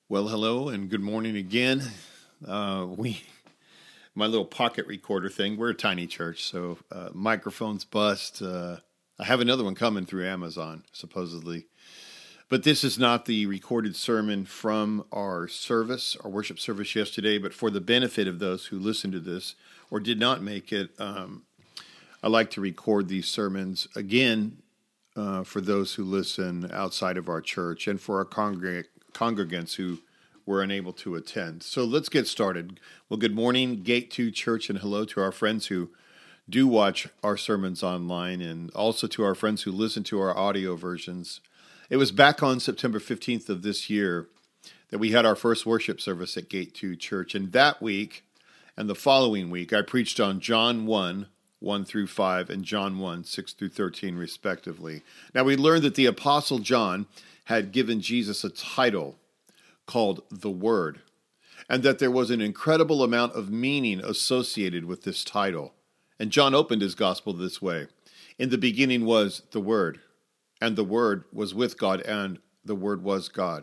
Well, hello and good morning again. My little pocket recorder thing. We're a tiny church, so microphones bust. I have another one coming through Amazon, supposedly. But this is not the recorded sermon from our worship service yesterday. But for the benefit of those who listened to this or did not make it, I like to record these sermons again for those who listen outside of our church and for our congregants who were unable to attend. So let's get started. Well, good morning, Gate 2 Church, and hello to our friends who do watch our sermons online and also to our friends who listen to our audio versions. It was back on September 15th of this year that we had our first worship service at Gate 2 Church, and that week and the following week I preached on John 1, 1 through 5, and John 1, 6 through 13, respectively. Now, we learned that the Apostle John had given Jesus a title called the Word, and that there was an incredible amount of meaning associated with this title. And John opened his gospel this way: in the beginning was the Word, and the Word was with God, and the Word was God.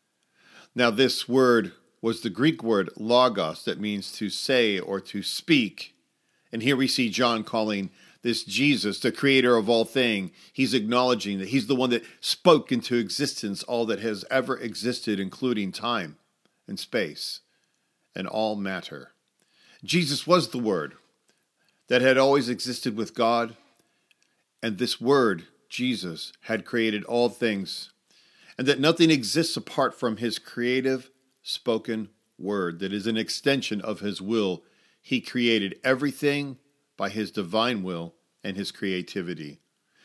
Now, this word was the Greek word logos, that means to say or to speak. And here we see John calling this Jesus, the creator of all things. He's acknowledging that he's the one that spoke into existence all that has ever existed, including time and space and all matter. Jesus was the Word that had always existed with God, and this Word, Jesus, had created all things, and that nothing exists apart from his creative spoken word that is an extension of his will. He created everything by his divine will and his creativity.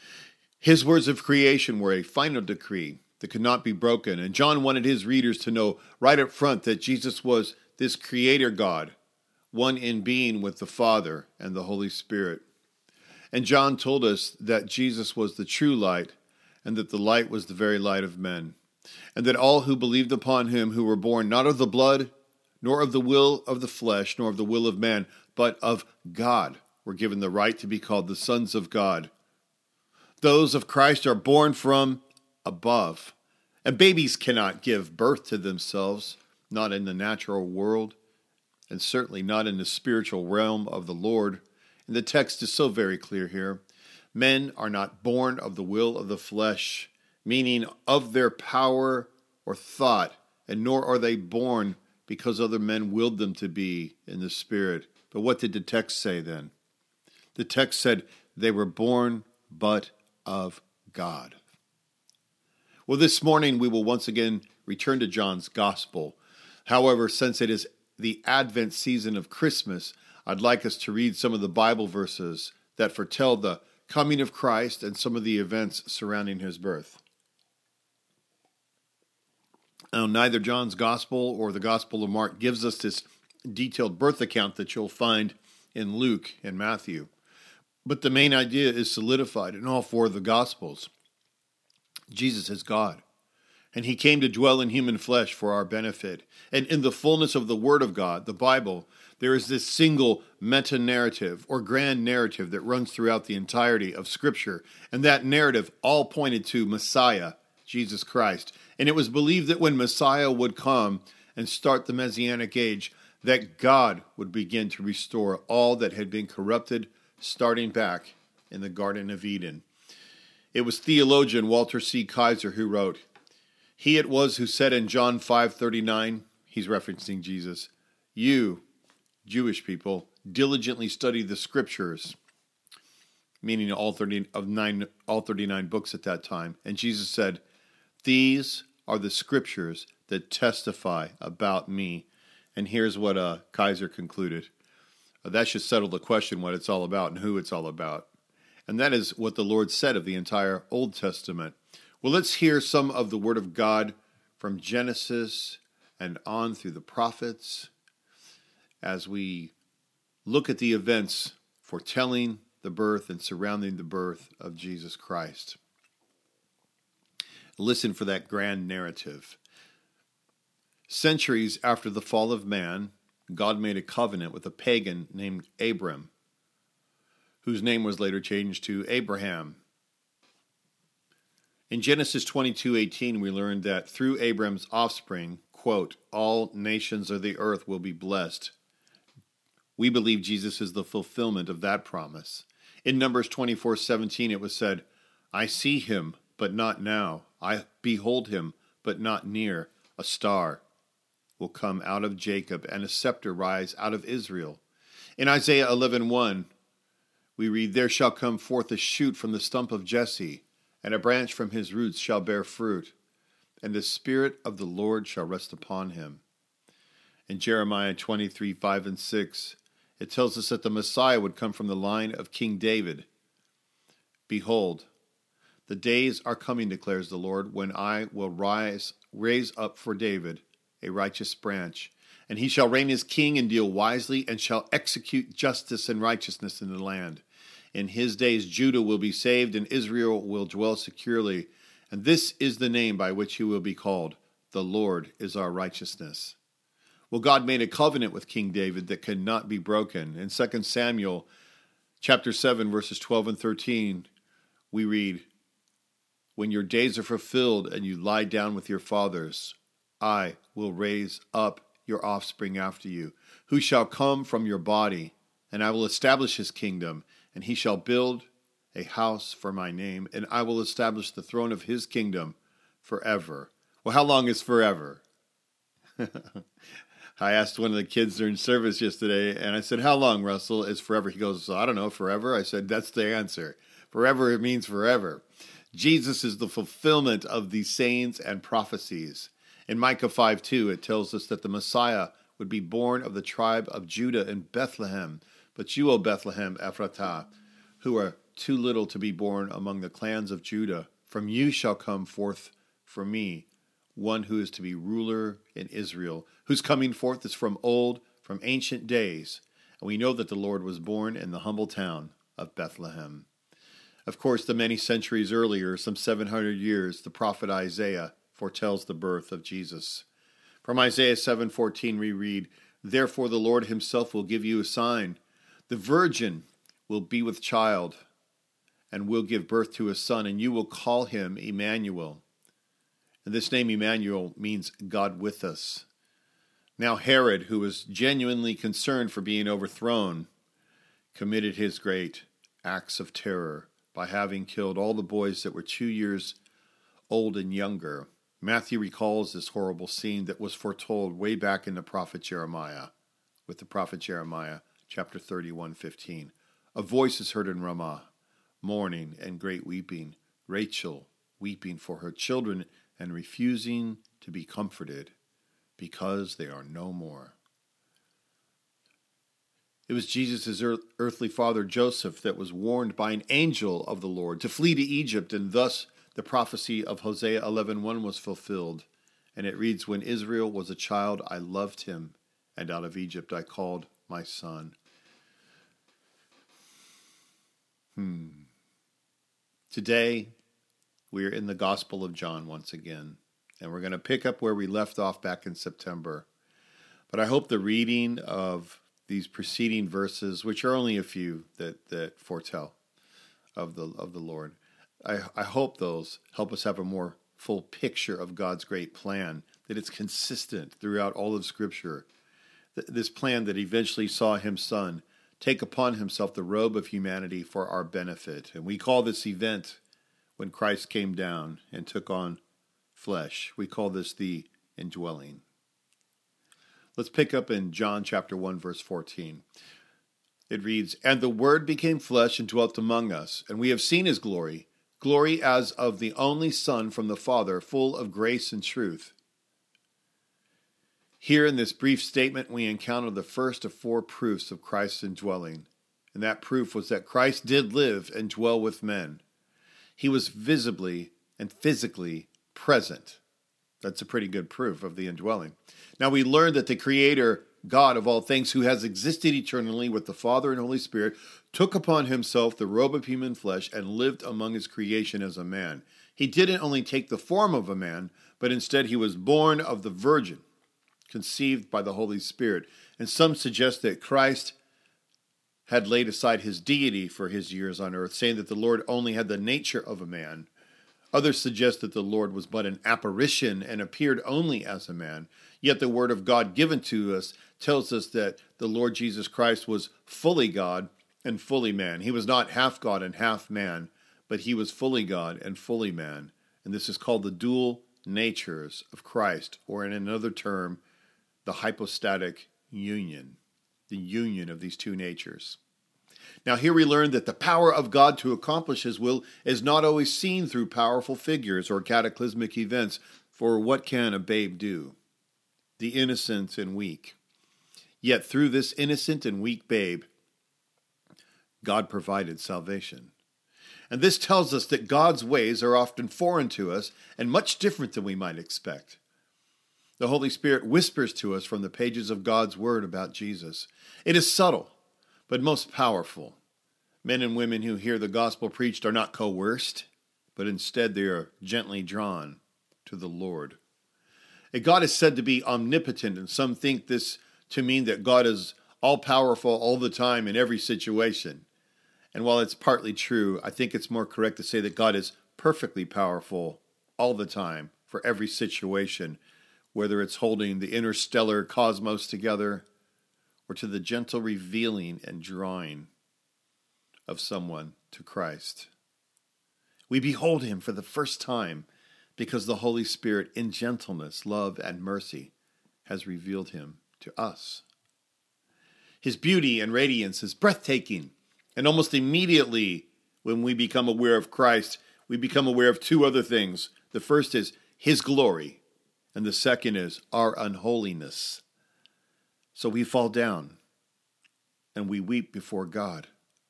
His words of creation were a final decree that could not be broken, and John wanted his readers to know right up front that Jesus was this creator God, one in being with the Father and the Holy Spirit. And John told us that Jesus was the true light, and that the light was the very light of men, and that all who believed upon him, who were born not of the blood, nor of the will of the flesh, nor of the will of man, but of God, were given the right to be called the sons of God. Those of Christ are born from above. And babies cannot give birth to themselves, not in the natural world, and certainly not in the spiritual realm of the Lord. And the text is so very clear here. Men are not born of the will of the flesh, meaning of their power or thought, and nor are they born because other men willed them to be in the Spirit. But what did the text say then? The text said they were born but of God. Well, this morning we will once again return to John's Gospel. However, since it is the Advent season of Christmas, I'd like us to read some of the Bible verses that foretell the coming of Christ and some of the events surrounding his birth. Now, neither John's Gospel or the Gospel of Mark gives us this detailed birth account that you'll find in Luke and Matthew. But the main idea is solidified in all four of the Gospels. Jesus is God, and he came to dwell in human flesh for our benefit. And in the fullness of the Word of God, the Bible, there is this single meta-narrative or grand narrative that runs throughout the entirety of Scripture. And that narrative all pointed to Messiah, Jesus Christ. And it was believed that when Messiah would come and start the Messianic age, that God would begin to restore all that had been corrupted, starting back in the Garden of Eden. It was theologian Walter C. Kaiser who wrote, "He it was who said in John 5:39, he's referencing Jesus, 'You, Jewish people, diligently study the Scriptures,'" meaning all 39 books at that time. And Jesus said, "These are the Scriptures that testify about me." And here's what Kaiser concluded. That should settle the question what it's all about and who it's all about. And that is what the Lord said of the entire Old Testament. Well, let's hear some of the Word of God from Genesis and on through the prophets as we look at the events foretelling the birth and surrounding the birth of Jesus Christ. Listen for that grand narrative. Centuries after the fall of man, God made a covenant with a pagan named Abram, whose name was later changed to Abraham. In Genesis 22:18, we learned that through Abram's offspring, quote, all nations of the earth will be blessed. We believe Jesus is the fulfillment of that promise. In Numbers 24:17, it was said, I see him, but not now. I behold him, but not near. A star will come out of Jacob, and a scepter rise out of Israel. In Isaiah 11:1, we read, there shall come forth a shoot from the stump of Jesse, and a branch from his roots shall bear fruit, and the Spirit of the Lord shall rest upon him. In Jeremiah 23:5 and 6, it tells us that the Messiah would come from the line of King David. Behold, the days are coming, declares the Lord, when I will raise up for David a righteous branch, and he shall reign as king and deal wisely, and shall execute justice and righteousness in the land. In his days Judah will be saved, and Israel will dwell securely. And this is the name by which he will be called. The Lord is our righteousness. Well, God made a covenant with King David that cannot be broken. In 2 Samuel chapter 7, verses 12 and 13, we read, when your days are fulfilled and you lie down with your fathers, I will raise up your offspring after you, who shall come from your body, and I will establish his kingdom, and he shall build a house for my name, and I will establish the throne of his kingdom forever. Well, how long is forever? I asked one of the kids during service yesterday, and I said, how long, Russell, is forever? He goes, I don't know, forever? I said, that's the answer. Forever, it means forever. Jesus is the fulfillment of these sayings and prophecies. In Micah 5:2, it tells us that the Messiah would be born of the tribe of Judah in Bethlehem. But you, O Bethlehem Ephratah, who are too little to be born among the clans of Judah, from you shall come forth for me one who is to be ruler in Israel, whose coming forth is from old, from ancient days. And we know that the Lord was born in the humble town of Bethlehem. Of course, the many centuries earlier, some 700 years, the prophet Isaiah foretells the birth of Jesus. From Isaiah 7:14 we read, therefore the Lord himself will give you a sign. The virgin will be with child and will give birth to a son, and you will call him Emmanuel. And this name Emmanuel means God with us. Now Herod, who was genuinely concerned for being overthrown, committed his great acts of terror by having killed all the boys that were 2 years old and younger. Matthew recalls this horrible scene that was foretold way back in the prophet Jeremiah, with the prophet Jeremiah, chapter 31:15. A voice is heard in Ramah, mourning and great weeping, Rachel weeping for her children and refusing to be comforted because they are no more. It was Jesus' earthly father Joseph that was warned by an angel of the Lord to flee to Egypt, and thus the prophecy of Hosea 11:1 was fulfilled. And it reads, when Israel was a child, I loved him, and out of Egypt I called my son. Today, we are in the Gospel of John once again, and we're going to pick up where we left off back in September. But I hope the reading of these preceding verses, which are only a few that foretell of the Lord, I hope those help us have a more full picture of God's great plan, that it's consistent throughout all of Scripture. This plan that eventually saw his Son take upon himself the robe of humanity for our benefit. And we call this event when Christ came down and took on flesh. We call this the indwelling. Let's pick up in John chapter 1, verse 14. It reads, and the Word became flesh and dwelt among us, and we have seen his glory, glory as of the only Son from the Father, full of grace and truth. Here in this brief statement, we encounter the first of 4 proofs of Christ's indwelling. And that proof was that Christ did live and dwell with men. He was visibly and physically present. That's a pretty good proof of the indwelling. Now we learn that the Creator, God of all things, who has existed eternally with the Father and Holy Spirit, took upon himself the robe of human flesh and lived among his creation as a man. He didn't only take the form of a man, but instead he was born of the Virgin, conceived by the Holy Spirit. And some suggest that Christ had laid aside his deity for his years on earth, saying that the Lord only had the nature of a man, Others suggest that the Lord was but an apparition and appeared only as a man. Yet the word of God given to us tells us that the Lord Jesus Christ was fully God and fully man. He was not half God and half man, but he was fully God and fully man. And this is called the dual natures of Christ, or in another term, the hypostatic union, the union of these two natures. Now here we learn that the power of God to accomplish his will is not always seen through powerful figures or cataclysmic events, for what can a babe do? The innocent and weak. Yet through this innocent and weak babe, God provided salvation. And this tells us that God's ways are often foreign to us and much different than we might expect. The Holy Spirit whispers to us from the pages of God's Word about Jesus. It is subtle, but most powerful. Men and women who hear the gospel preached are not coerced, but instead they are gently drawn to the Lord. God is said to be omnipotent, and some think this to mean that God is all-powerful all the time in every situation. And while it's partly true, I think it's more correct to say that God is perfectly powerful all the time for every situation, whether it's holding the interstellar cosmos together or to the gentle revealing and drawing of someone to Christ. We behold him for the first time because the Holy Spirit in gentleness, love, and mercy has revealed him to us. His beauty and radiance is breathtaking, and almost immediately when we become aware of Christ, we become aware of two other things. The first is his glory, and the second is our unholiness. So we fall down and we weep before God.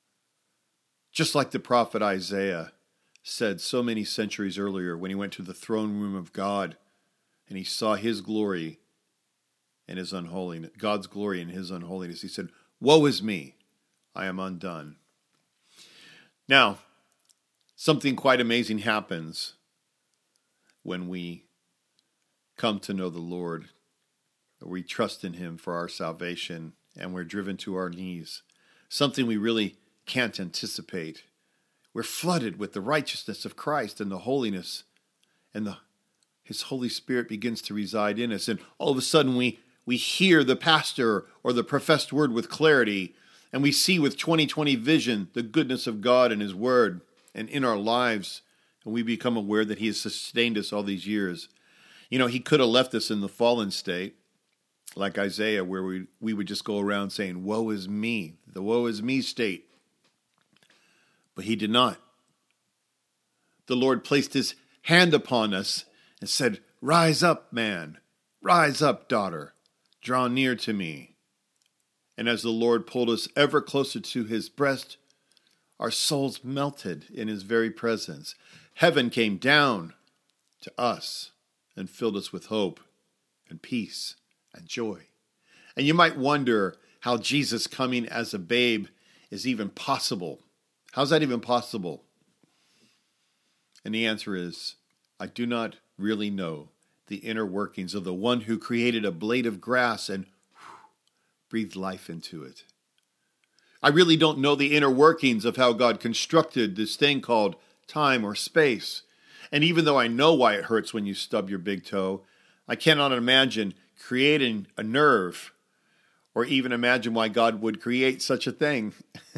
Just like the prophet Isaiah said so many centuries earlier when he went to the throne room of God and he saw his glory and his unholiness, God's glory and his unholiness. He said, "Woe is me, I am undone." Now, something quite amazing happens when we come to know the Lord. We trust in him for our salvation, and we're driven to our knees. Something we really can't anticipate. We're flooded with the righteousness of Christ and the holiness, and his Holy Spirit begins to reside in us. And all of a sudden we hear the pastor or the professed word with clarity, and we see with 20/20 vision the goodness of God and his word and in our lives, and we become aware that he has sustained us all these years. You know, he could have left us in the fallen state, like Isaiah, where we would just go around saying, "Woe is me," the woe is me state. But he did not. The Lord placed his hand upon us and said, "Rise up, man. Rise up, daughter. Draw near to me." And as the Lord pulled us ever closer to his breast, our souls melted in his very presence. Heaven came down to us and filled us with hope and peace and joy. And you might wonder how Jesus coming as a babe is even possible. How's that even possible? And the answer is, I do not really know the inner workings of the one who created a blade of grass and breathed life into it. I really don't know the inner workings of how God constructed this thing called time or space. And even though I know why it hurts when you stub your big toe, I cannot imagine creating a nerve or even imagine why God would create such a thing.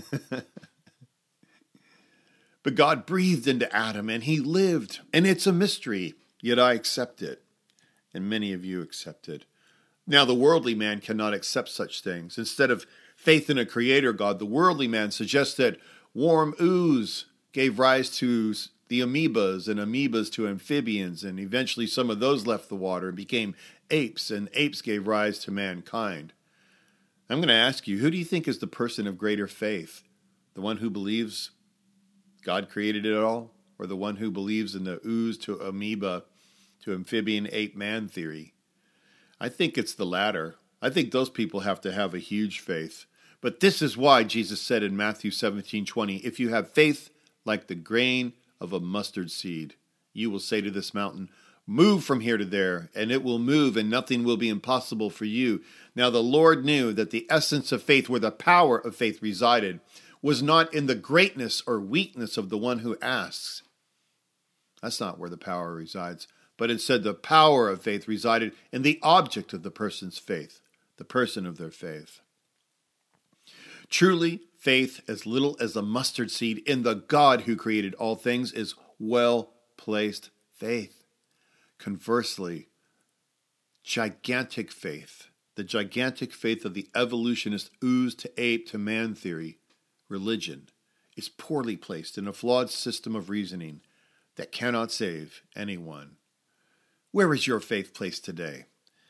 But God breathed into Adam and he lived. And it's a mystery, yet I accept it. And many of you accept it. Now the worldly man cannot accept such things. Instead of faith in a creator God, the worldly man suggests that warm ooze gave rise to the amoebas and amoebas to amphibians. And eventually some of those left the water and became apes. And apes gave rise to mankind. I'm going to ask you, who do you think is the person of greater faith? The one who believes God created it all, or the one who believes in the ooze to amoeba to amphibian ape man theory? I think it's the latter. I think those people have to have a huge faith. But this is why Jesus said in Matthew 17:20, if you have faith like the grain of a mustard seed, you will say to this mountain, move from here to there, and it will move, and nothing will be impossible for you. Now the Lord knew that the essence of faith, where the power of faith resided, was not in the greatness or weakness of the one who asks. That's not where the power resides. But instead, the power of faith resided in the object of the person's faith, the person of their faith. Truly, faith as little as a mustard seed in the God who created all things is well-placed faith. Conversely, gigantic faith, the gigantic faith of the evolutionist ooze to ape to man theory, religion, is poorly placed in a flawed system of reasoning that cannot save anyone. Where is your faith placed today?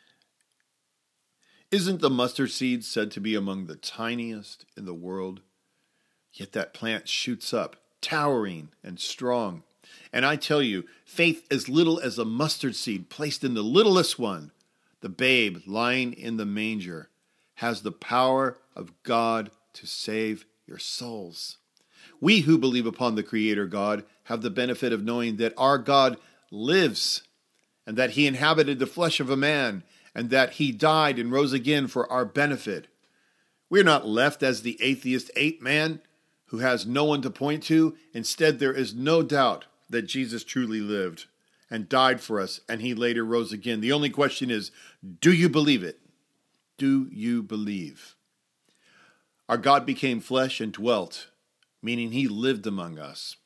Isn't the mustard seed said to be among the tiniest in the world? Yet that plant shoots up, towering and strong. And I tell you, faith as little as a mustard seed placed in the littlest one, the babe lying in the manger, has the power of God to save your souls. We who believe upon the Creator God have the benefit of knowing that our God lives, and that he inhabited the flesh of a man, and that he died and rose again for our benefit. We are not left as the atheist ape man who has no one to point to. Instead, there is no doubt that Jesus truly lived and died for us, and he later rose again. The only question is, do you believe it? Do you believe? Our God became flesh and dwelt, meaning he lived among us.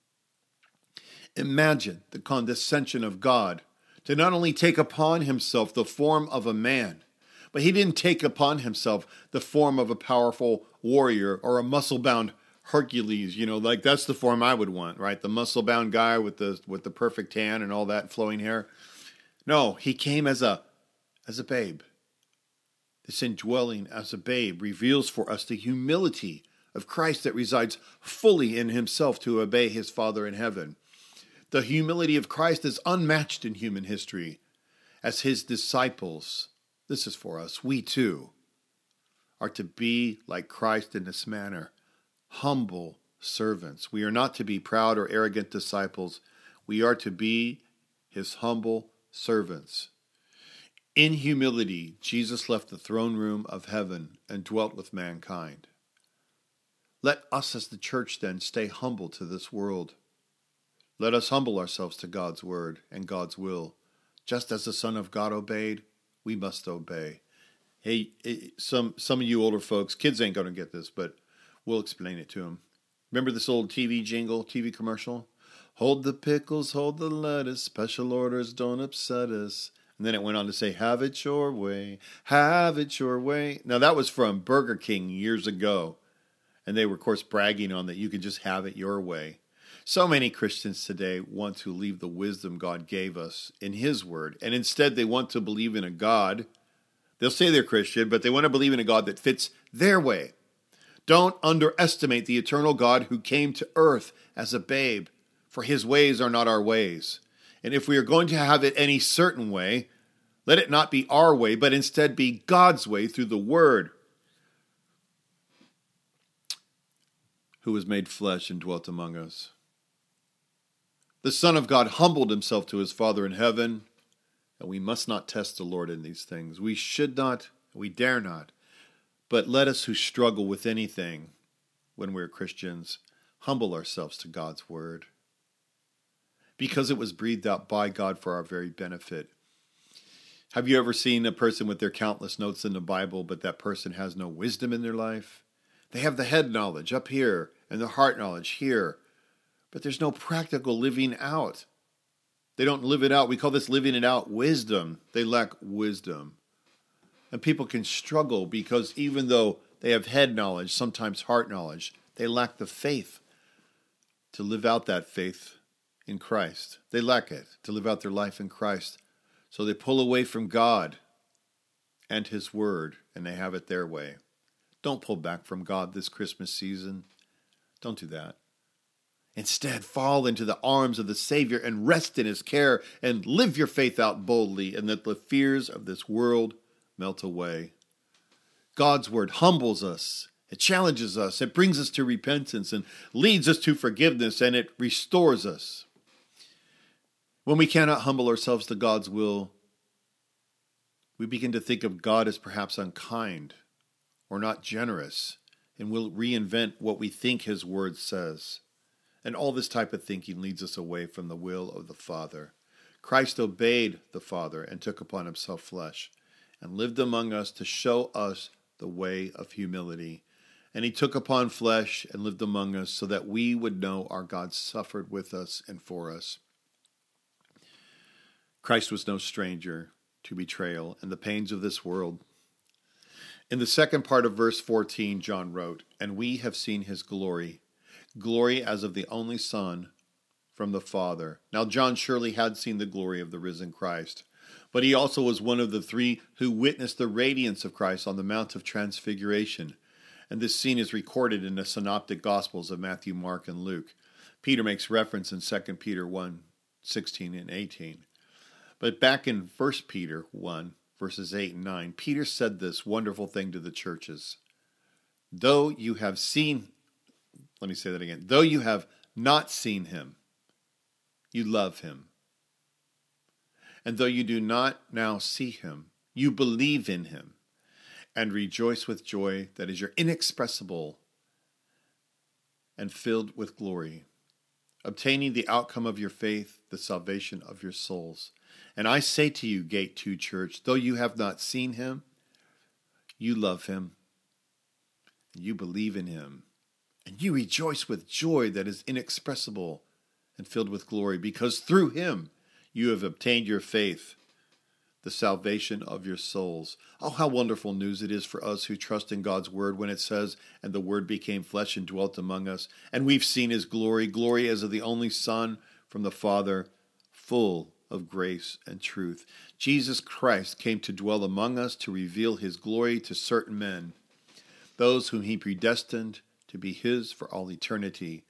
Imagine the condescension of God to not only take upon himself the form of a man, but he didn't take upon himself the form of a powerful warrior or a muscle-bound Hercules. Like that's the form I would want, right? The muscle-bound guy with the perfect tan and all that flowing hair. No, he came as a babe. This indwelling as a babe reveals for us the humility of Christ that resides fully in himself to obey his Father in heaven. The humility of Christ is unmatched in human history. As his disciples, this is for us, we too are to be like Christ in this manner, humble servants. We are not to be proud or arrogant disciples. We are to be his humble servants. In humility, Jesus left the throne room of heaven and dwelt with mankind. Let us as the church then stay humble to this world. Let us humble ourselves to God's word and God's will. Just as the Son of God obeyed, we must obey. Hey, some of you older folks, kids ain't going to get this, but we'll explain it to them. Remember this old TV commercial? Hold the pickles, hold the lettuce, special orders don't upset us. And then it went on to say, have it your way, have it your way. Now that was from Burger King years ago. And they were, of course, bragging on that you could just have it your way. So many Christians today want to leave the wisdom God gave us in his word, and instead they want to believe in a God. They'll say they're Christian, but they want to believe in a God that fits their way. Don't underestimate the eternal God who came to earth as a babe, for his ways are not our ways. And if we are going to have it any certain way, let it not be our way, but instead be God's way through the word, who was made flesh and dwelt among us. The Son of God humbled himself to his Father in heaven, and we must not test the Lord in these things. We should not, we dare not. But let us who struggle with anything when we're Christians humble ourselves to God's word, because it was breathed out by God for our very benefit. Have you ever seen a person with their countless notes in the Bible, but that person has no wisdom in their life? They have the head knowledge up here and the heart knowledge here, but there's no practical living out. They don't live it out. We call this living it out wisdom. They lack wisdom. And people can struggle because even though they have head knowledge, sometimes heart knowledge, they lack the faith to live out that faith in Christ. They lack it to live out their life in Christ. So they pull away from God and his word, and they have it their way. Don't pull back from God this Christmas season. Don't do that. Instead, fall into the arms of the Savior and rest in his care and live your faith out boldly, and let the fears of this world melt away. God's word humbles us. It challenges us. It brings us to repentance and leads us to forgiveness, and it restores us. When we cannot humble ourselves to God's will, we begin to think of God as perhaps unkind or not generous, and we'll reinvent what we think his word says. And all this type of thinking leads us away from the will of the Father. Christ obeyed the Father and took upon himself flesh and lived among us to show us the way of humility. And he took upon flesh and lived among us so that we would know our God suffered with us and for us. Christ was no stranger to betrayal and the pains of this world. In the second part of verse 14, John wrote, "And we have seen his glory, glory as of the only Son from the Father." Now, John surely had seen the glory of the risen Christ, but he also was one of the three who witnessed the radiance of Christ on the Mount of Transfiguration. And this scene is recorded in the synoptic Gospels of Matthew, Mark, and Luke. Peter makes reference in 2 Peter 1, 16 and 18. But back in 1 Peter 1, verses 8 and 9, Peter said this wonderful thing to the churches. Though you have seen, let me say that again, though you have not seen him, you love him. And though you do not now see him, you believe in him and rejoice with joy that is your inexpressible and filled with glory, obtaining the outcome of your faith, the salvation of your souls. And I say to you, Gate 2 Church, though you have not seen him, you love him, and you believe in him, and you rejoice with joy that is inexpressible and filled with glory, because through him you have obtained your faith, the salvation of your souls. Oh, how wonderful news it is for us who trust in God's word when it says, "And the word became flesh and dwelt among us, and we've seen his glory, glory as of the only Son from the Father, full of grace and truth." Jesus Christ came to dwell among us to reveal his glory to certain men, those whom he predestined to be his for all eternity.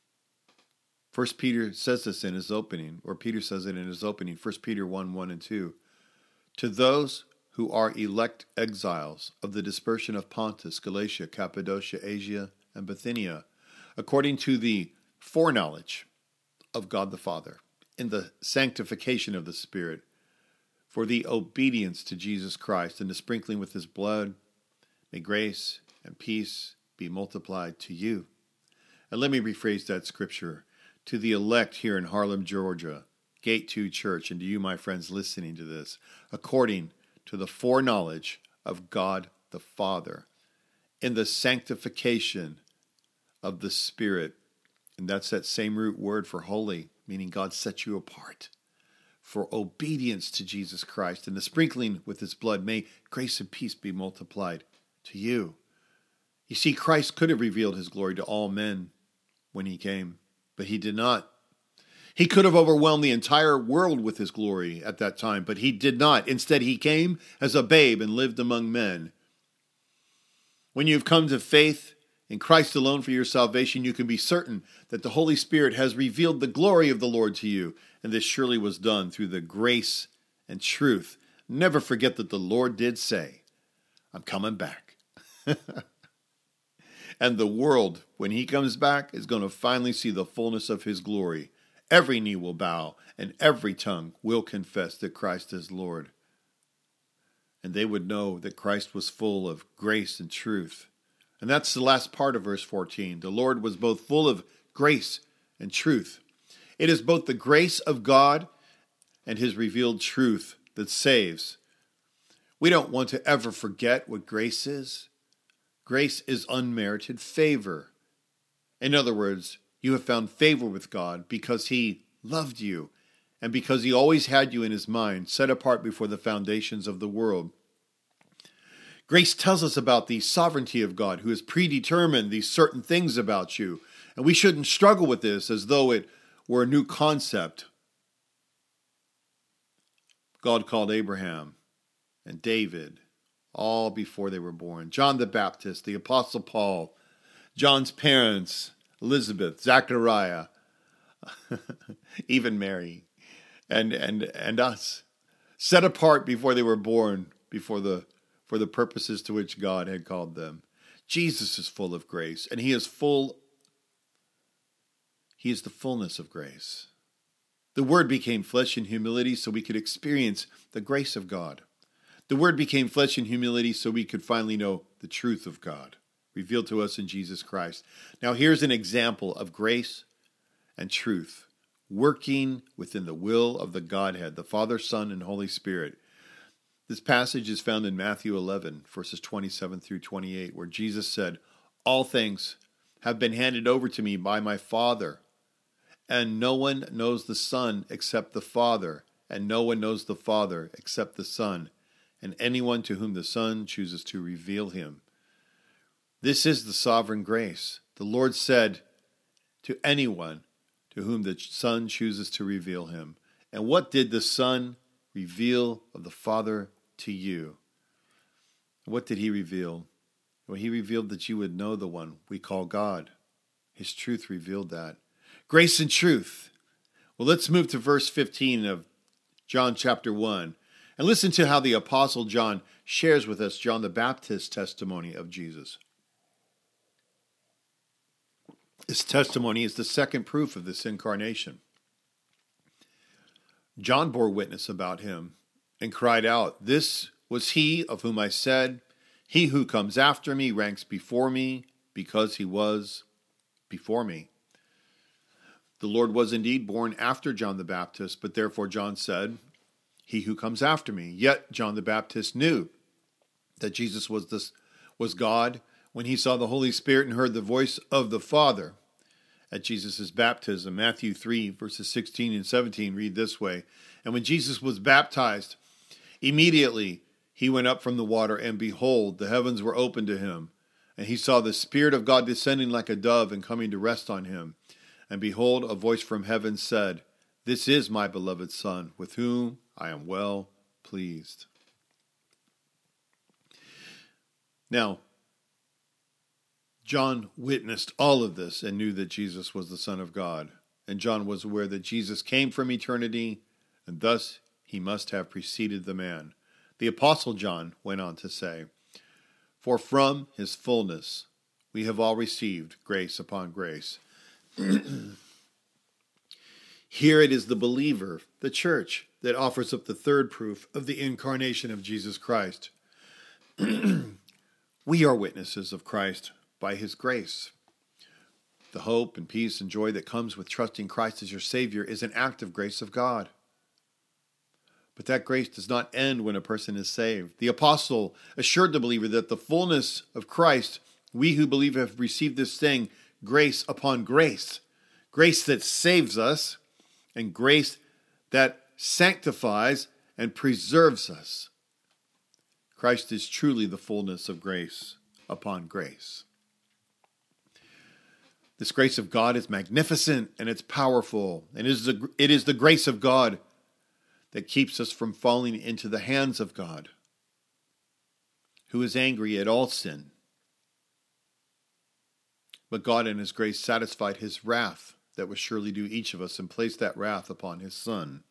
First Peter says this in his opening, or Peter says it in his opening, 1 Peter 1, 1 and 2. To those who are elect exiles of the dispersion of Pontus, Galatia, Cappadocia, Asia, and Bithynia, according to the foreknowledge of God the Father, in the sanctification of the Spirit, for the obedience to Jesus Christ and the sprinkling with his blood, may grace and peace be multiplied to you. And let me rephrase that scripture. To the elect here in Harlem, Georgia, Gate 2 Church, and to you, my friends, listening to this, according to the foreknowledge of God the Father, in the sanctification of the Spirit, and that's that same root word for holy, meaning God set you apart, for obedience to Jesus Christ, and the sprinkling with his blood, may grace and peace be multiplied to you. You see, Christ could have revealed his glory to all men when he came, but he did not. He could have overwhelmed the entire world with his glory at that time, but he did not. Instead, he came as a babe and lived among men. When you've come to faith in Christ alone for your salvation, you can be certain that the Holy Spirit has revealed the glory of the Lord to you, and this surely was done through the grace and truth. Never forget that the Lord did say, "I'm coming back." And the world, when he comes back, is going to finally see the fullness of his glory. Every knee will bow, and every tongue will confess that Christ is Lord. And they would know that Christ was full of grace and truth. And that's the last part of verse 14. The Lord was both full of grace and truth. It is both the grace of God and his revealed truth that saves. We don't want to ever forget what grace is. Grace is unmerited favor. In other words, you have found favor with God because he loved you and because he always had you in his mind, set apart before the foundations of the world. Grace tells us about the sovereignty of God who has predetermined these certain things about you. And we shouldn't struggle with this as though it were a new concept. God called Abraham and David all before they were born. John the Baptist, the Apostle Paul, John's parents, Elizabeth, Zachariah, even Mary, and us, set apart before they were born, for the purposes to which God had called them. Jesus is full of grace, and he is the fullness of grace. The Word became flesh in humility so we could experience the grace of God. The Word became flesh in humility so we could finally know the truth of God, revealed to us in Jesus Christ. Now here's an example of grace and truth, working within the will of the Godhead, the Father, Son, and Holy Spirit. This passage is found in Matthew 11, verses 27 through 28, where Jesus said, "All things have been handed over to me by my Father, and no one knows the Son except the Father, and no one knows the Father except the Son, and anyone to whom the Son chooses to reveal him." This is the sovereign grace. The Lord said, "To anyone to whom the Son chooses to reveal him." And what did the Son reveal of the Father to you? What did he reveal? Well, he revealed that you would know the one we call God. His truth revealed that. Grace and truth. Well, let's move to verse 15 of John chapter 1 and listen to how the Apostle John shares with us John the Baptist's testimony of Jesus. His testimony is the second proof of this incarnation. John bore witness about him and cried out, "This was he of whom I said, 'He who comes after me ranks before me, because he was before me.'" The Lord was indeed born after John the Baptist, but therefore John said, "He who comes after me." Yet John the Baptist knew that Jesus was God when he saw the Holy Spirit and heard the voice of the Father at Jesus' baptism. Matthew 3, verses 16 and 17 read this way, "And when Jesus was baptized, immediately he went up from the water, and behold, the heavens were opened to him. And he saw the Spirit of God descending like a dove and coming to rest on him. And behold, a voice from heaven said, 'This is my beloved Son, with whom I am well pleased.'" Now, John witnessed all of this and knew that Jesus was the Son of God. And John was aware that Jesus came from eternity, and thus he must have preceded the man. The Apostle John went on to say, "For from his fullness we have all received grace upon grace." Here it is the believer, the church, that offers up the third proof of the incarnation of Jesus Christ. We are witnesses of Christ by his grace. The hope and peace and joy that comes with trusting Christ as your Savior is an act of grace of God. But that grace does not end when a person is saved. The apostle assured the believer that the fullness of Christ, we who believe have received this thing, grace upon grace. Grace that saves us, and grace that sanctifies and preserves us. Christ is truly the fullness of grace upon grace. This grace of God is magnificent and it's powerful. And it is the grace of God that keeps us from falling into the hands of God, who is angry at all sin. But God in his grace satisfied his wrath that was surely due each of us and placed that wrath upon his Son.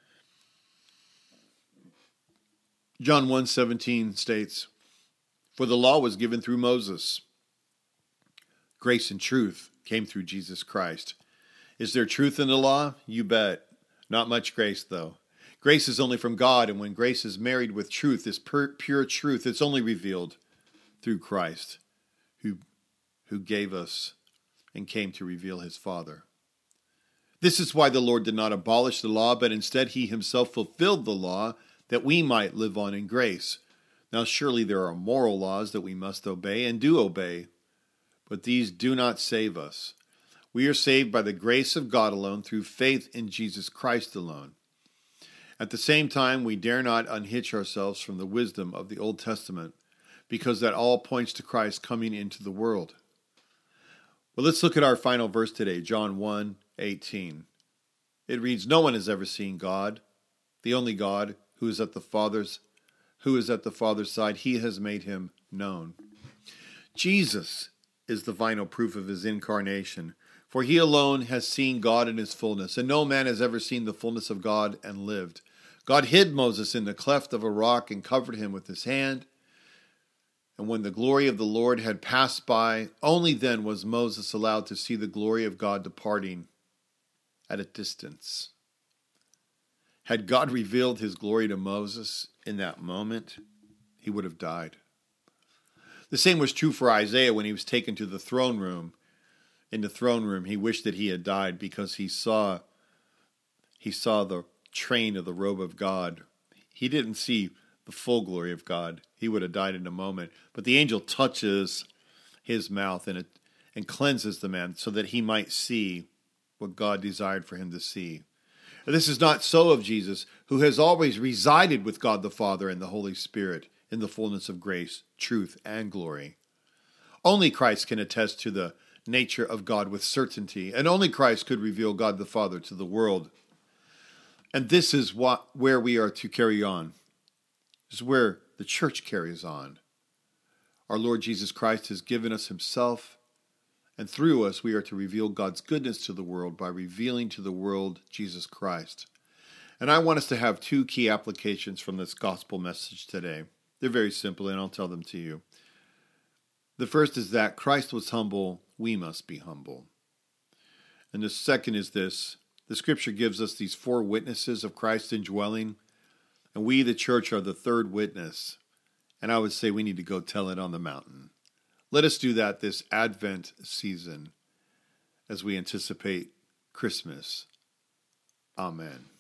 John 1:17 states, "For the law was given through Moses. Grace and truth came through Jesus Christ." Is there truth in the law? You bet. Not much grace, though. Grace is only from God, and when grace is married with truth, this pure truth, it's only revealed through Christ, who gave us and came to reveal his Father. This is why the Lord did not abolish the law, but instead he himself fulfilled the law that we might live on in grace. Now surely there are moral laws that we must obey and do obey, but these do not save us. We are saved by the grace of God alone through faith in Jesus Christ alone. At the same time, we dare not unhitch ourselves from the wisdom of the Old Testament, because that all points to Christ coming into the world. Well, let's look at our final verse today, John 1:18. It reads, "No one has ever seen God, the only God who is at the Father's side. He has made him known." Jesus is the final proof of his incarnation, for he alone has seen God in his fullness, and no man has ever seen the fullness of God and lived. God hid Moses in the cleft of a rock and covered him with his hand. And when the glory of the Lord had passed by, only then was Moses allowed to see the glory of God departing at a distance. Had God revealed his glory to Moses in that moment, he would have died. The same was true for Isaiah when he was taken to the throne room in the throne room, he wished that he had died because he saw the train of the robe of God. He didn't see the full glory of God. He would have died in a moment. But the angel touches his mouth and cleanses the man so that he might see what God desired for him to see. And this is not so of Jesus, who has always resided with God the Father and the Holy Spirit in the fullness of grace, truth, and glory. Only Christ can attest to the nature of God with certainty, and only Christ could reveal God the Father to the world. And this is where we are to carry on. This is where the church carries on. Our Lord Jesus Christ has given us himself, and through us we are to reveal God's goodness to the world by revealing to the world Jesus Christ. And I want us to have two key applications from this gospel message today. They're very simple, and I'll tell them to you. The first is that Christ was humble, we must be humble. And the second is this: the scripture gives us these four witnesses of Christ indwelling, and we, the church, are the third witness. And I would say we need to go tell it on the mountain. Let us do that this Advent season as we anticipate Christmas. Amen.